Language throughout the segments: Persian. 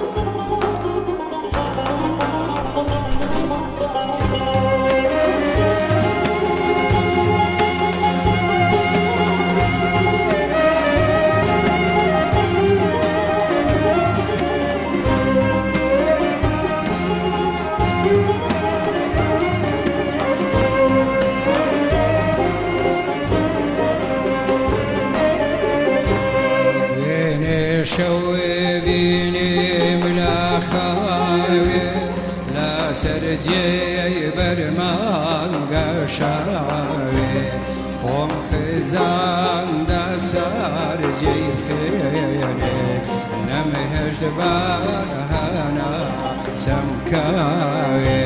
شوبيني ملا خاوي لا سرجي برمان قشاوي خم خزان دا سرجي فيني نمهج دبارهانا سمكاوي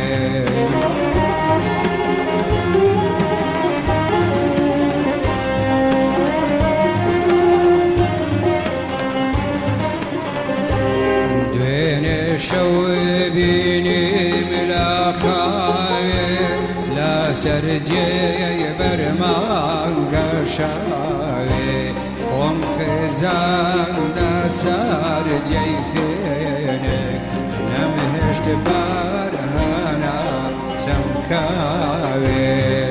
شوبيني ملا خاير لا سرجي برمان قشاوي قم خزان دا سرجي فينك نمهشت بارهانا سمكاوي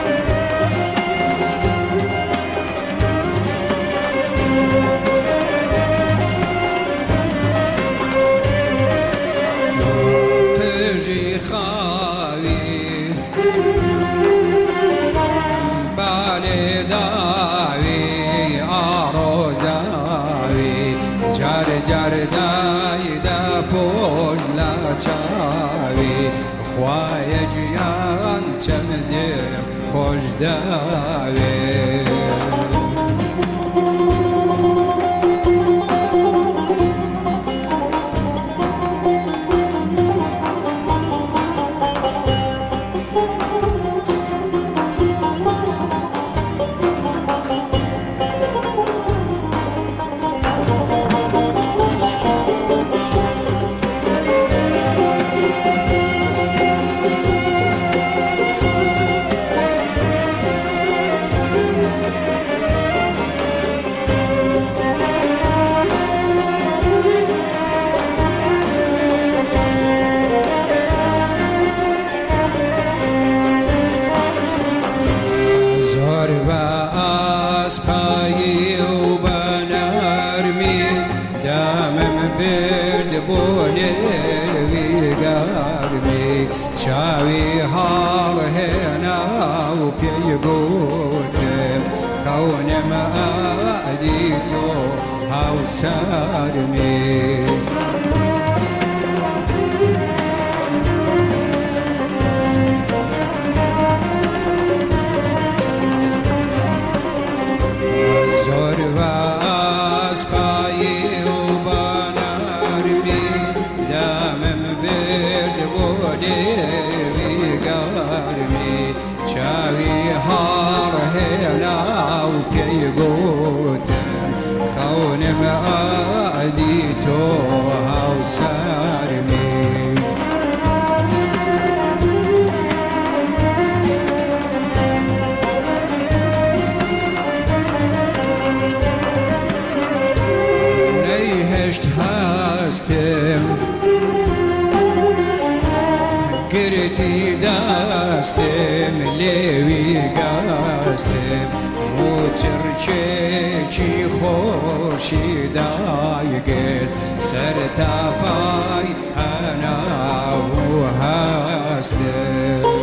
بالي داوي آروزاوي جار جار داي دا پوش لا چاوي خواه جیان چمدم خوش داوي چاوی حال هنا و پی گوتم خونم آدی تو هاو سرمی زور و از پایی و بانرمی دامم برد بودی چاوی هار هنا و پی گوتم خونم آدی تو هاو سرمی نیهشت هستم گرتی دستم لیوی گستم موچر چی خوشی دایگت سر تابای انا و هستم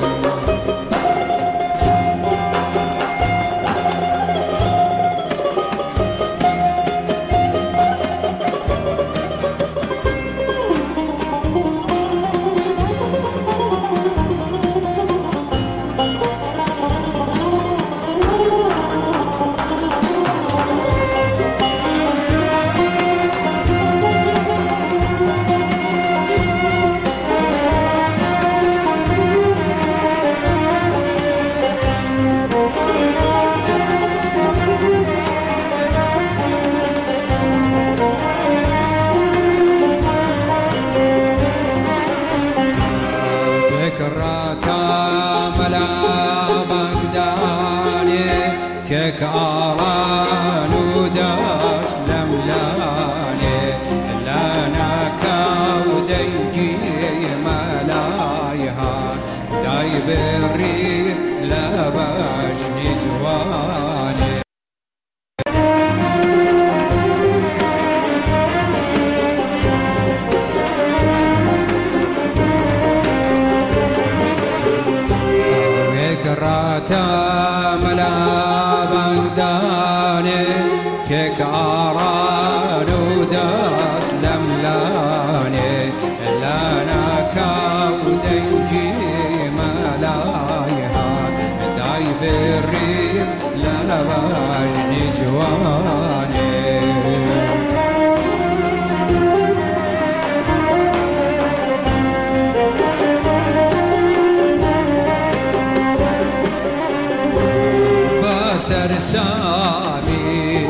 سرسامي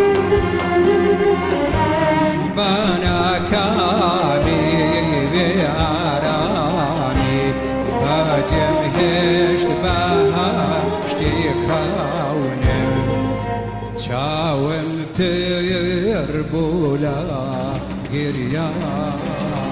بنا كامي بارامي باجم هشت بهشتي خاونم چاوم پر بولا گریان